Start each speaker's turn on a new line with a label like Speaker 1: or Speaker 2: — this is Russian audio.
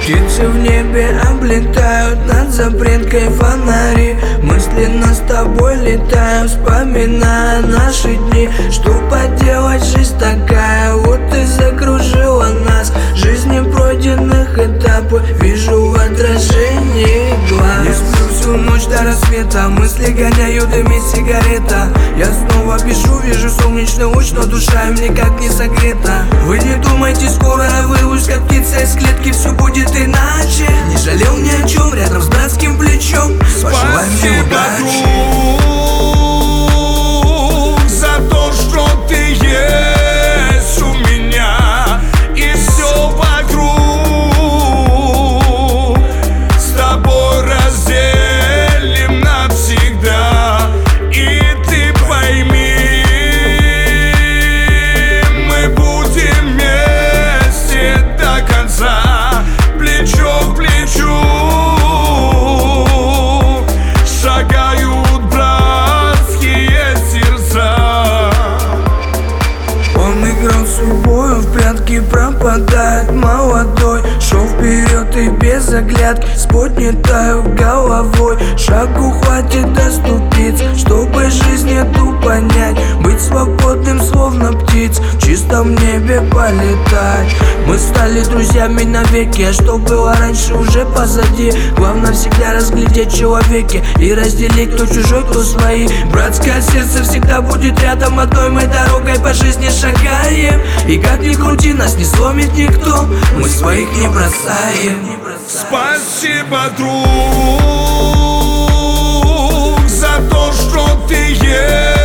Speaker 1: Птицы в небе облетают над запреткой фонари. Мысленно с тобой летаю, вспоминая наши дни. Что поделать, жизнь такая, вот и закружила нас. Жизни пройденных этапов вижу в отражении глаз. Не сплю всю ночь до рассвета, мысли гоняют, дымит сигарета. Я снова пишу, вижу солнечный луч, но душа им никак не согрета. Вы не думайте, скоро я вырвусь, как птица из клетки, все будет иначе. Не жалел ни о чем, рядом с братским плечом. Пожелай мне удачи,
Speaker 2: друг, за то, что ты есть у меня, и все вокруг с тобой разделим навсегда. И ты пойми, мы будем вместе до конца, плечо к плечу. Шагают братские сердца.
Speaker 1: Он играл судьбою, в прятки пропадает молодой. Шел вперед и без оглядки, с поднятой головой. Шагу хватит доступить, чтобы жизнь эту понять. Быть свободным, словно птиц, в чистом небе полетать. Мы стали друзьями навеки, а что было раньше уже позади. Главное всегда разглядеть человеки и разделить, кто чужой, кто свои. Братское сердце всегда будет рядом, одной мы дорогой по жизни шагаем. И как ни крути, нас не сломит никто, мы своих не бросаем.
Speaker 2: Спасибо, друг, за то, что ты есть.